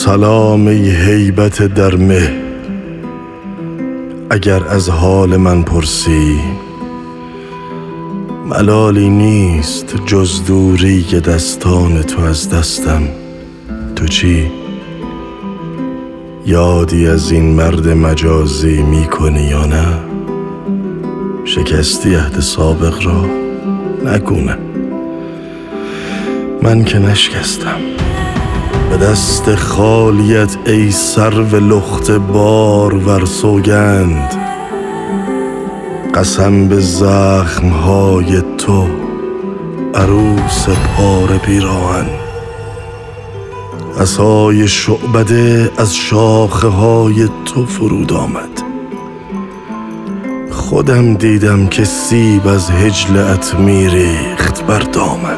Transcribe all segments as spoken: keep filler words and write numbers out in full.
سلام ای هیبت در مه، اگر از حال من پرسی ملالی نیست جز دوری که دستان تو از دستم. تو چی؟ یادی از این مرد مجازی می کنی یا نه؟ شکستی عهد سابق را؟ نگونه. من که نشکستم. به دست خالیت ای سرو لخت بار ور سوگند، قسم به زخمهای تو عروس پاره پیراهن. عصای شعبده از شاخه های تو فرود آمد. خودم دیدم که سیب از هجلت میریخت بر دامن.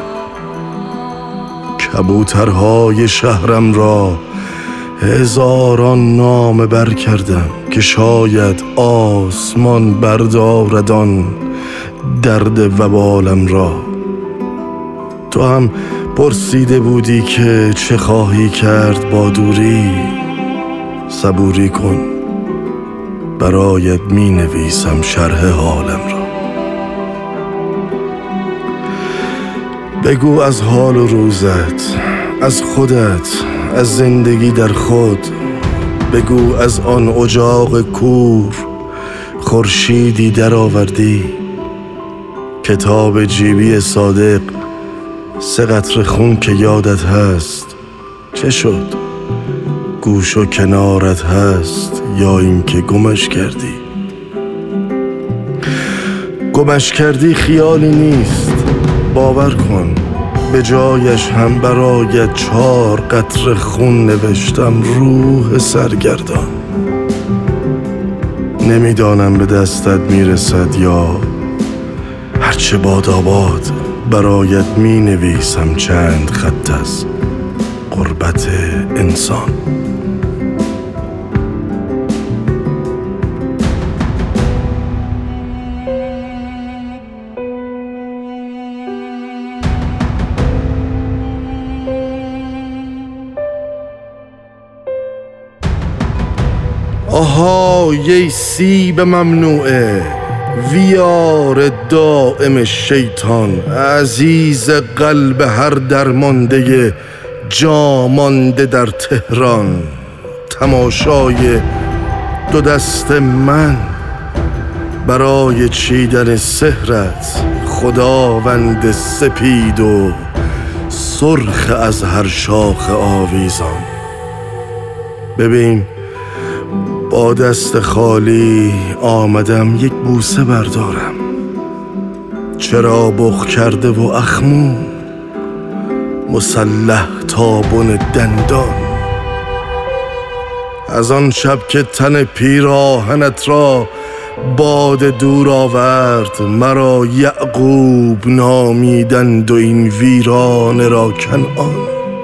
کبوترهای شهرم را هزاران نامه بر کردم که شاید آسمان برداردان درد وبالم را. تو هم پرسیده بودی که چه خواهی کرد با دوری. صبوری کن، برایت می نویسم شرح حالم را. بگو از حال و روزت، از خودت، از زندگی در خود. بگو از آن اجاق کور خورشیدی در آوردی. کتاب جیبی صادق، سه قطره خون که یادت هست. چه شد؟ گوش و کنارت هست یا اینکه گمش کردی؟ گمش کردی خیالی نیست، باور کن. به جایش هم برایت چهار قطره خون نوشتم روح سرگردان. نمیدانم به دستت میرسد یا هرچه باد آباد. برایت می نویسم چند خط از غربت انسان. آها یی سیب ممنوعه، ویار دائم شیطان، عزیز قلب هر درمانده جامانده در تهران. تماشای دو دست من برای چیدن سحرت، خداوند سپید و سرخ از هر شاخ آویزان. ببین با دست خالی آمدم یک بوسه بردارم. چرا بخ کرده و اخمو مسلح تابون دندان. از آن شب که تن پیراهنت را باد دور آورد، مرا یعقوب نامیدند و این ویرانه را کنعان.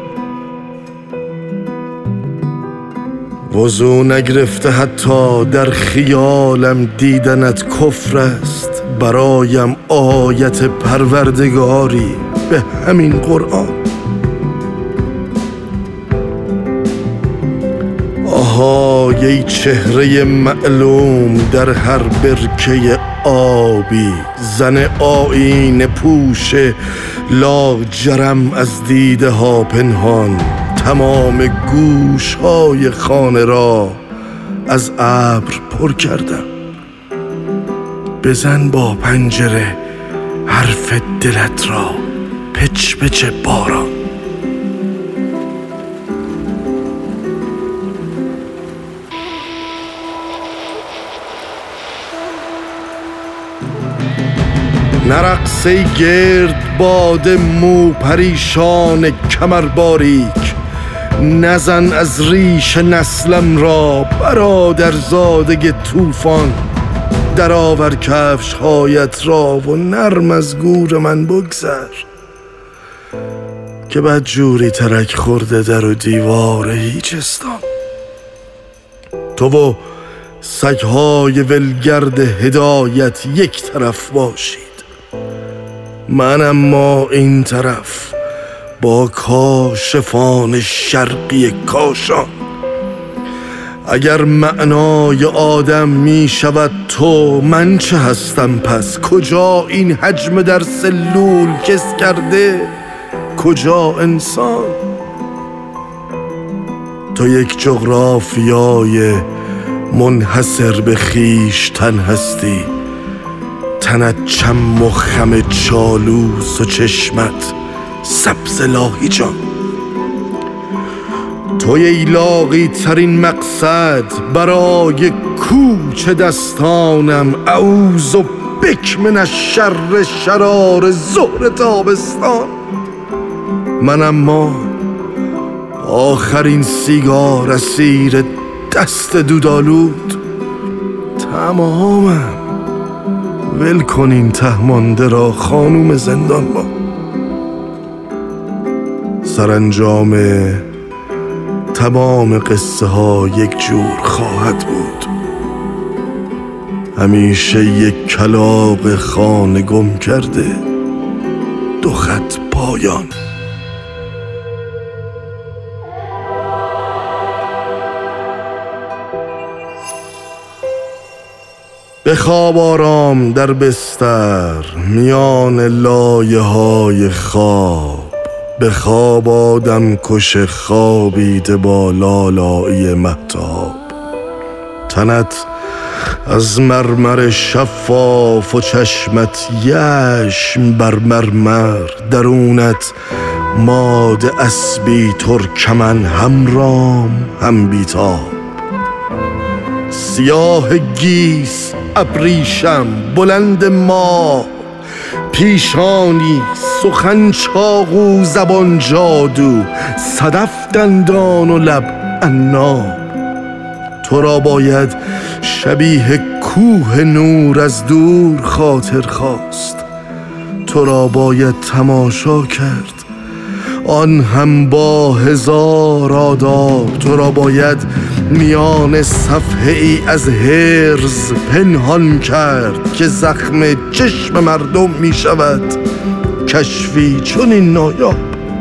وضو نگرفته حتی در خیالم دیدنت کفر است. برایم آیت پروردگاری به همین قرآن. آها یی چهره معلوم در هر برکه آبی، زن آیین پوش لاجرم از دیده ها پنهان. تمام گوش های خانه را از ابر پر کردم. بزن با پنجره حرف دلت را، پچ پچ باران. نرقص گرد باد مو پریشان کمر باریک. نزن از ریش نسلم را برادر زاده طوفان. در آور کفش هایت را و نرم از گور من بگذر، که بدجوری ترک خورده در و دیوار هیچستان. تو و سگهای ولگرد هدایت یک طرف باشید، من اما این طرف با کاشفان شرقی کاشان. اگر معنای آدم می شود تو، من چه هستم پس؟ کجا این حجم در سلول کس کرده؟ کجا انسان؟ تو یک جغرافیای منحصر به خویشتن هستی، تنت چم و خم چالوس و چشمت سبز لاهیجان. توی ایلاقی ترین مقصد برای کوچ دستانم، اعوذ بک من الشر شرار ظهر تابستان. من اما آخرین سیگار اسیر دست دودالود، تمامم. ول کن این تهمانده را خانوم زندان با. سرانجام تمام قصه ها یک جور خواهد بود، همیشه یک کلاغ خانه گم کرده، دو خط پایان. بخواب آرام در بستر میان لایه های خواب، بخواب آدم کش خوابیده با لالایی مهتاب. تنت از مرمر شفاف و چشمت یشم بر مرمر، درونت ماد اسبی ترکمن، هم رام هم بیتاب. سیاه گیس ابریشم بلند ماه، پیشانی سخن چاقو زبان جادو، صدف دندان و لب عناب. تو را باید شبیه کوه نور از دور خاطر خواست، تو را باید تماشا کرد آن هم با هزار آداب. تو را باید میان صفحه ای از هرز پنهان کرد که زخم چشم مردم می شود کشفی چون این نایاب.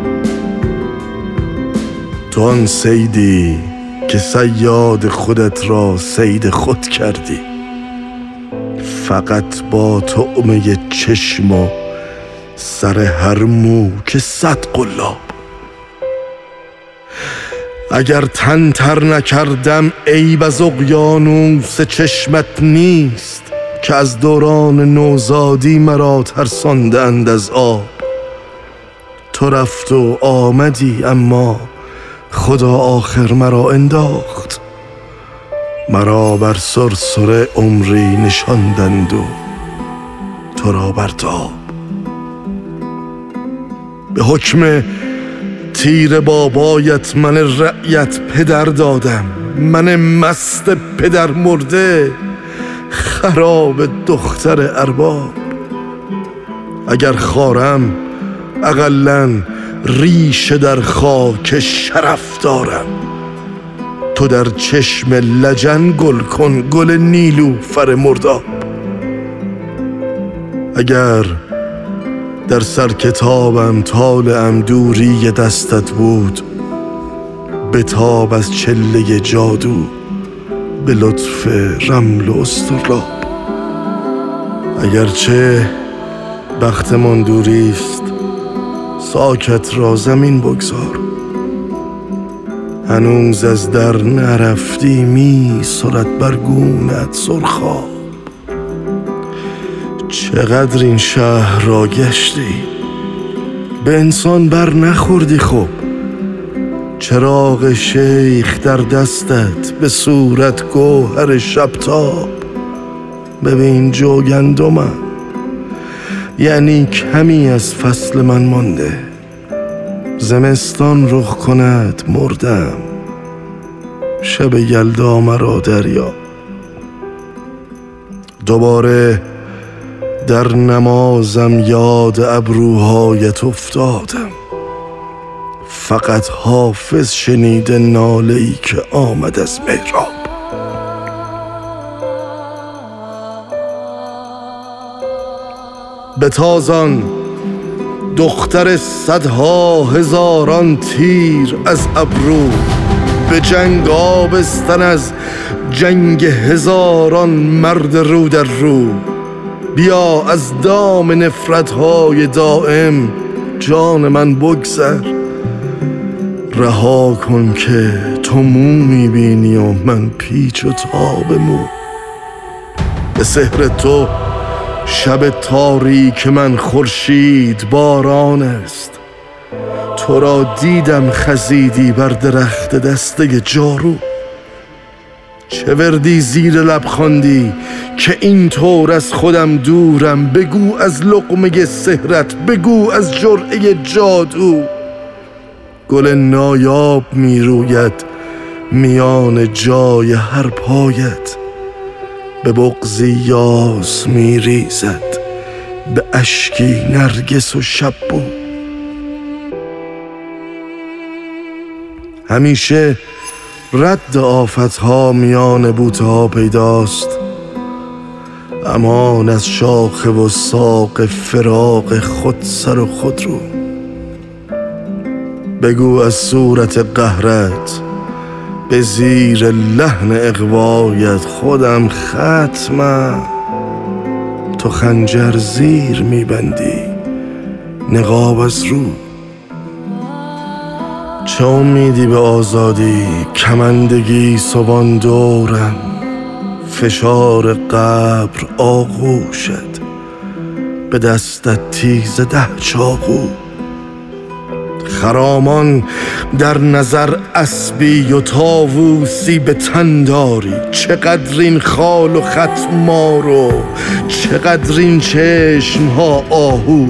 تو آن صیدی که صیاد خودت را صید خود کردی، فقط با طعمه چشم و سر هر مو که صد قلاب. اگر تن تر نکردم عیب از اقیانوس چشمت نیست، که از دوران نوزادی مرا ترساندند از آب. تو رفت و آمدی اما خدا آخر مرا انداخت، مرا بر سرسر عمری نشاندند و تو را بر تاب. به حکم تیر بابایت من رعیت پدر دادم، من مست پدر مرده خراب دختر ارباب. اگر خارم اقلاً ریشه در خاک شرف دارم، تو در چشم لجن گل کن گل نیلوفر مرداب. اگر در سر کتابم طالعم دوری دستت بود، بتاب از چله جادو به لطف رمل و استرلاب. اگرچه بختمان دوریست ساکت را زمین بگذار، هنوز از در نرفتی می سرد بر گونت سرخاب. چقدر این شهر را گشتی به انسان بر نخوردی؟ خب چراغ شیخ در دستت به صورت گوهر شبتاب. ببین جوگندمم، یعنی کمی از فصل من مانده، زمستان رخ کند مردم، شب یلدا مرا دریا. دوباره در نمازم یاد ابروهایت افتادم، فقط حافظ شنیده ناله‌ای که آمد از محراب. بتازان دختر صدها هزاران تیر از ابرو، به جنگ آبستن از جنگ هزاران مرد رو در رو. بیا از دام نفرت‌های دائم جان من بگذر. رها کن که تو مو میبینی و من پیچ و تاب مو. به سحر تو شب تاریک من خورشید باران است. تو را دیدم خزیدی بر درخت دسته جارو. چه وردی زیر لب خواندی که این طور از خودم دورم؟ بگو از لقمه سحرت، بگو از جرعه جادو. گل نایاب می روید میان جای هر پایت، به بغضی یاس می ریزد به اشکی نرگس و شبو. همیشه رد آفتها میان بوتها پیداست، امان از شاخه و ساق فراق خود سر و خود رو. بگو از صورت قهرت به زیر لحن اغوایت خودم ختمم. تو خنجر زیر میبندی نقاب از رو. چه امیدی به آزادی کمندگی سبان دورم. فشار قبر آغوشت به دستت تیز ده چاقو. خرامان در نظر اسبی و طاووسی به تن داری. چقدر این خال و خط مارو، چقدر این چشم ها آهو.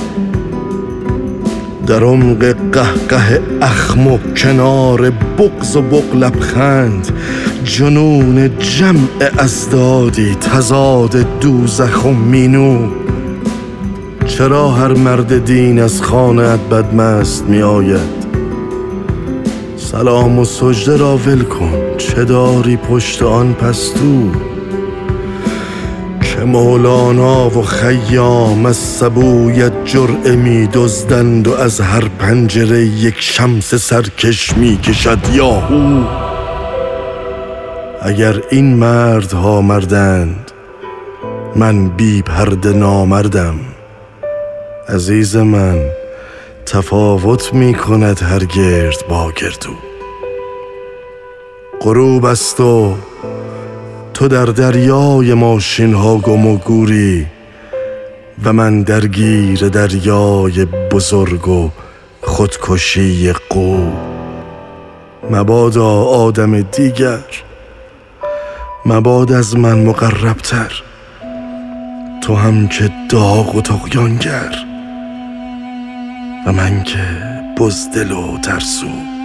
در عمق قهقه اخم و کنار بغض و بغ لبخند، جنون جمع ازدادی تضاد دوزخ و مینو. چرا هر مرد دین از خانه‌ات بدمست می آید؟ سلام و سجده را ول کن، چه داری پشت آن پستو؟ که مولانا و خیام از سبویت جرعه می دزدند و از هر پنجره یک شمس سرکش می کشد یاهو. اگر این مردها مردند من بی پرده نامردم. عزیز من تفاوت می کند هر گرد با گردو. غروب است و تو در دریای ماشین ها گم و گوری و من درگیر دریای بزرگ و خودکشی قو. مبادا آدم دیگر، مباد از من مقربتر، تو هم که داغ و طغیانگر و من که بزدل و ترسو.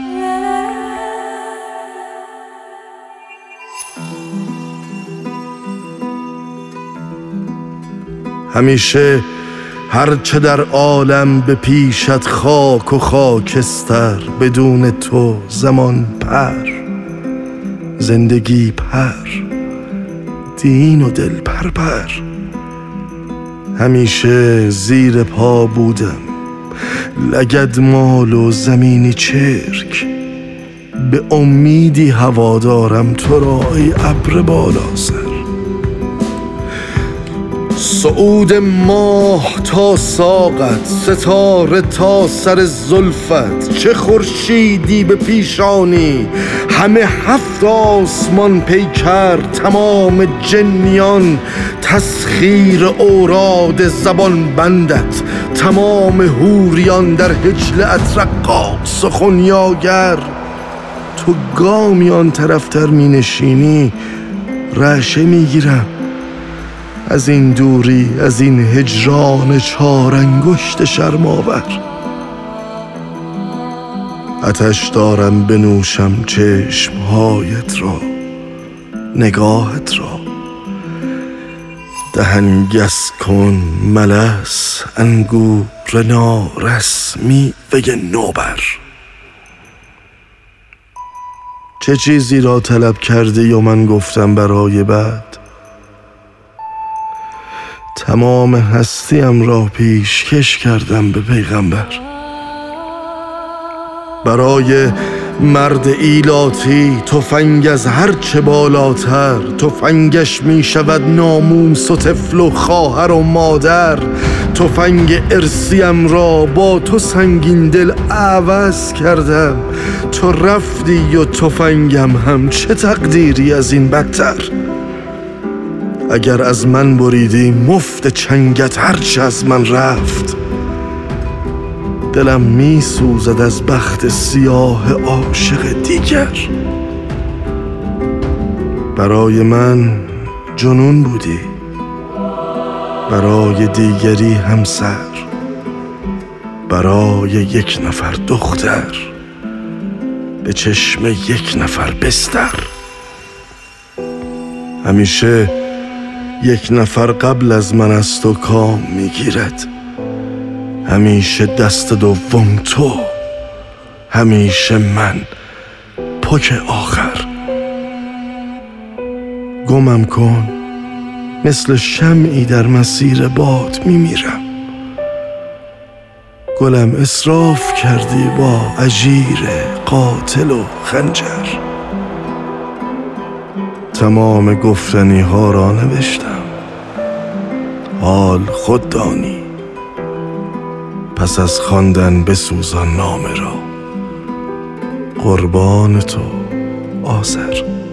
همیشه هرچه در عالم به پیشت خاک و خاکستر، بدون تو زمان پر، زندگی پر، دین و دل پر پر. همیشه زیر پا بودم لگد مال و زمینی چرک. به امیدی هوادارم تو را ای ابر بالا سر. صعود ماه تا ساقت، ستاره تا سر زلفت. چه خورشیدی به پیشانی، همه هفت آسمان پیکر. تمام جنیان تسخیر اوراد زبان بندت، تمام حوریان در هجلت رقاص سخنیاگر. تو گامی آن طرفتر می نشینی رعشه می گیرم از این دوری، از این هجران چار انگشت شرم‌آور. آتش دارم بنوشم چشمهایت را، نگاهت را. دهن گس کن ملس انگور نارس میوه نوبر. چه چیزی را طلب کردی و من گفتم برای بعد؟ تمام هستیم را پیشکش کردم به پیغمبر. برای مرد ایلاتی تفنگ از هر چه بالاتر، تفنگش می شود ناموس و طفل و خواهر و مادر. تفنگ ارسیم را با تو سنگین دل عوض کردم، تو رفتی و تفنگم هم، چه تقدیری از این بدتر. اگر از من بریدی مفت چنگت هرچه از من رفت، دلم می سوزد از بخت سیاه عاشق دیگر. برای من جنون بودی، برای دیگری همسر، برای یک نفر دختر، به چشم یک نفر بستر. همیشه یک نفر قبل از من از تو کام میگیرد، همیشه دست دوم تو، همیشه من پک آخر. گمم کن، مثل شمعی در مسیر باد میمیرم. گلم اسراف کردی با اژیر قاتل و خنجر. تمام گفتنی ها را نوشتم، حال خود دانی. پس از خواندن بسوزان نامه را، قربان تو آذر.